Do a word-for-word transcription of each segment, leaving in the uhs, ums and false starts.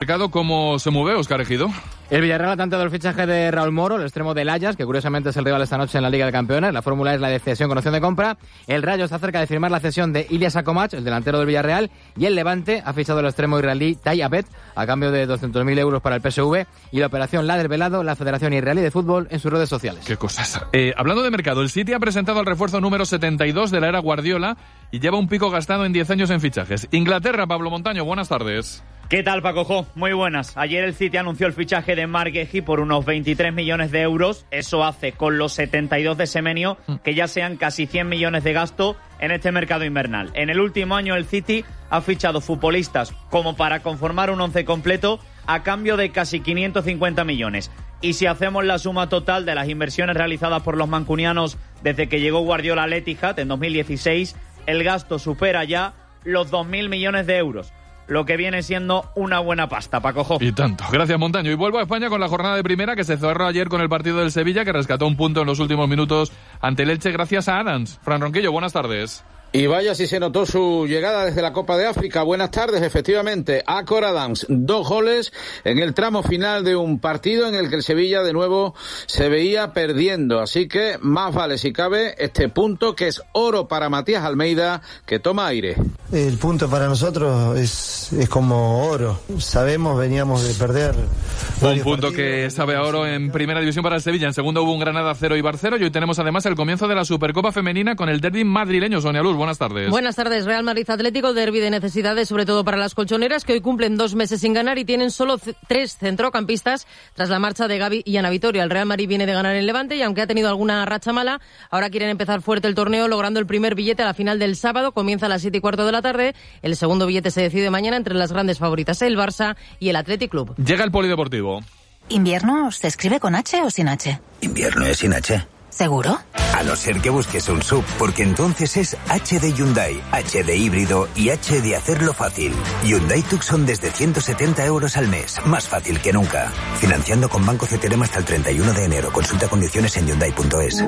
mercado, ¿cómo se mueve, Óscar Ejido? El Villarreal ha tanteado el fichaje de Raúl Moro, el extremo del Ajax, que curiosamente es el rival esta noche en la Liga de Campeones. La fórmula es la de cesión con opción de compra. El Rayo está cerca de firmar la cesión de Ilyas Akomac, el delantero del Villarreal, y el Levante ha fichado el extremo israelí Tai Abed a cambio de doscientos mil euros para el P S V, y la operación la ha desvelado la Federación Israelí de Fútbol en sus redes sociales. Qué cosas. Eh, hablando de mercado, el City ha presentado el refuerzo número setenta y dos de la era Guardiola y lleva un pico gastado en diez años en fichajes. Inglaterra, Pablo Montaño, buenas tardes. ¿Qué tal, Paco Jo? Muy buenas. Ayer el City anunció el fichaje de Marc Guehi por unos veintitrés millones de euros. Eso hace con los setenta y dos de Semenyo que ya sean casi cien millones de gasto en este mercado invernal. En el último año el City ha fichado futbolistas como para conformar un once completo a cambio de casi quinientos cincuenta millones. Y si hacemos la suma total de las inversiones realizadas por los mancunianos desde que llegó Guardiola al Etihad en dos mil dieciséis, el gasto supera ya los dos mil millones de euros. Lo que viene siendo una buena pasta, Paco Jo. Y tanto. Gracias, Montaño. Y vuelvo a España con la jornada de primera que se cerró ayer con el partido del Sevilla, que rescató un punto en los últimos minutos ante el Elche gracias a Adams. Fran Ronquillo, buenas tardes. Y vaya si se notó su llegada desde la Copa de África. Buenas tardes, efectivamente. Acor Adams, dos goles en el tramo final de un partido en el que el Sevilla de nuevo se veía perdiendo. Así que más vale si cabe este punto, que es oro para Matías Almeida, que toma aire. El punto para nosotros es, es como oro. Sabemos, veníamos de perder. Un punto partidos, que sabe a oro en primera división para el Sevilla. En segundo hubo un Granada cero y Barcero. Y hoy tenemos además el comienzo de la Supercopa Femenina con el derbi madrileño. Sonia Luz, buenas tardes. Buenas tardes. Real Madrid Atlético, derbi de necesidades, sobre todo para las colchoneras, que hoy cumplen dos meses sin ganar y tienen solo c- tres centrocampistas tras la marcha de Gavi y Ana Vitoria. El Real Madrid viene de ganar en Levante y aunque ha tenido alguna racha mala, ahora quieren empezar fuerte el torneo logrando el primer billete a la final del sábado. Comienza a las siete y cuarto de la tarde. El segundo billete se decide mañana entre las grandes favoritas, el Barça y el Athletic Club. Llega el polideportivo. ¿Invierno se escribe con H o sin H? Invierno es sin H. ¿Seguro? A no ser que busques un sub, porque entonces es H de Hyundai, H de híbrido y H de hacerlo fácil. Hyundai Tucson desde ciento setenta euros al mes, más fácil que nunca. Financiando con Banco C T R M hasta el treinta y uno de enero. Consulta condiciones en hyundai punto es.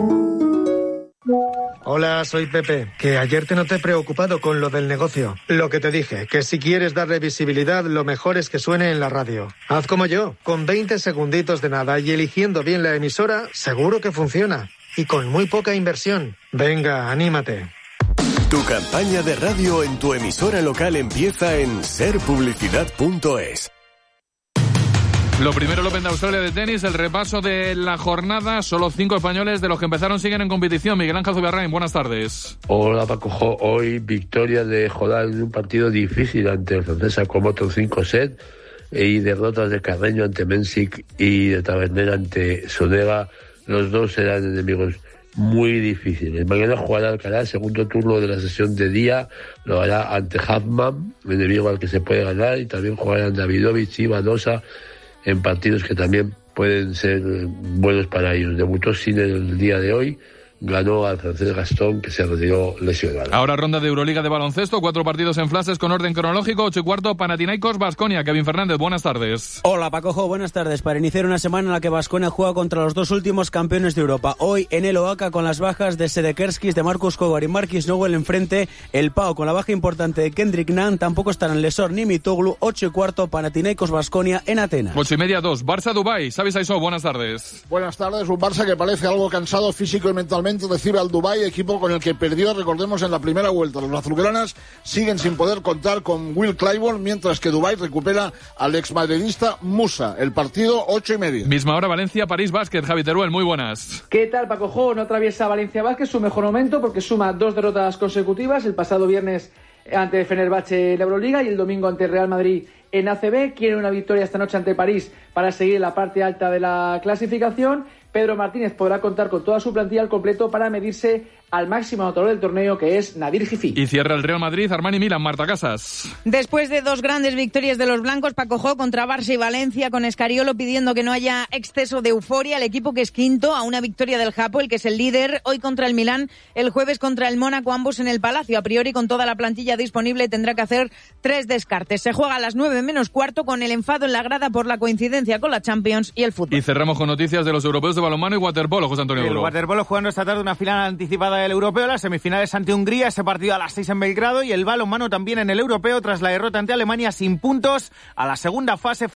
Hola, soy Pepe, que ayer te noté preocupado con lo del negocio. Lo que te dije, que si quieres darle visibilidad, lo mejor es que suene en la radio. Haz como yo, con veinte segunditos de nada y eligiendo bien la emisora, seguro que funciona. Y con muy poca inversión. Venga, anímate. Tu campaña de radio en tu emisora local empieza en ser publicidad punto es. Lo primero, el Open de Australia de tenis, el repaso de la jornada. Solo cinco españoles de los que empezaron siguen en competición. Miguel Ángel Zubiarrain, buenas tardes. Hola, Paco Jo. Hoy victoria de Jodal en un partido difícil ante el francés Akamoto cinco set y derrotas de Carreño ante Mensik y de Taberner ante Sonega. Los dos eran enemigos muy difíciles. Mañana jugará Alcaraz, segundo turno de la sesión de día, lo hará ante Huffman, enemigo al que se puede ganar, y también jugarán Davidovich y Badosa en partidos que también pueden ser buenos para ellos. Debutó Sinner el día de hoy, ganó al francés Gastón, que se retiró lesionado. Ahora ronda de Euroliga de baloncesto, cuatro partidos en flashes con orden cronológico, ocho y cuarto, Panathinaikos, Baskonia. Kevin Fernández, buenas tardes. Hola, Paco Jo, buenas tardes. Para iniciar una semana en la que Baskonia juega contra los dos últimos campeones de Europa. Hoy en el Oaca con las bajas de Sedekerskis, de Marcus Kovar y Marquis Nowell enfrente. El Pau con la baja importante de Kendrick Nunn, tampoco estarán Lesor ni Mitoglu. Ocho y cuarto, Panathinaikos, Baskonia en Atenas. Ocho y media, dos, Barça Dubái. Xavi Saissó, buenas tardes. Buenas tardes. Un Barça que parece algo cansado físico y mentalmente recibe al Dubái, equipo con el que perdió, recordemos, en la primera vuelta. Los azulgranas siguen sin poder contar con Will Clyburn, mientras que Dubái recupera al exmadridista Musa. El partido, ocho y media. Misma hora, Valencia, París Básquet. Javi Teruel, muy buenas. ¿Qué tal, Paco Jo? No atraviesa Valencia Básquet su mejor momento porque suma dos derrotas consecutivas. El pasado viernes ante Fenerbahce en la Euroliga y el domingo ante Real Madrid en A C B. Quiere una victoria esta noche ante París para seguir en la parte alta de la clasificación. Pedro Martínez podrá contar con toda su plantilla al completo para medirse al máximo anotador del torneo, que es Nadir Gifí. Y cierra el Real Madrid, Armani Milan, Marta Casas. Después de dos grandes victorias de los blancos, Paco Jo, contra Barça y Valencia, con Escariolo pidiendo que no haya exceso de euforia, el equipo que es quinto a una victoria del Japo, el que es el líder, hoy contra el Milán, el jueves contra el Mónaco, ambos en el Palacio. A priori, con toda la plantilla disponible, tendrá que hacer tres descartes. Se juega a las nueve menos cuarto, con el enfado en la grada por la coincidencia con la Champions y el fútbol. Y cerramos con noticias de los europeos de balonmano y waterpolo, José Antonio Duro. El waterpolo jugando esta tarde una final anticipada del europeo, las semifinales ante Hungría, ese partido a las seis en Belgrado, y el balonmano también en el europeo tras la derrota ante Alemania sin puntos a la segunda fase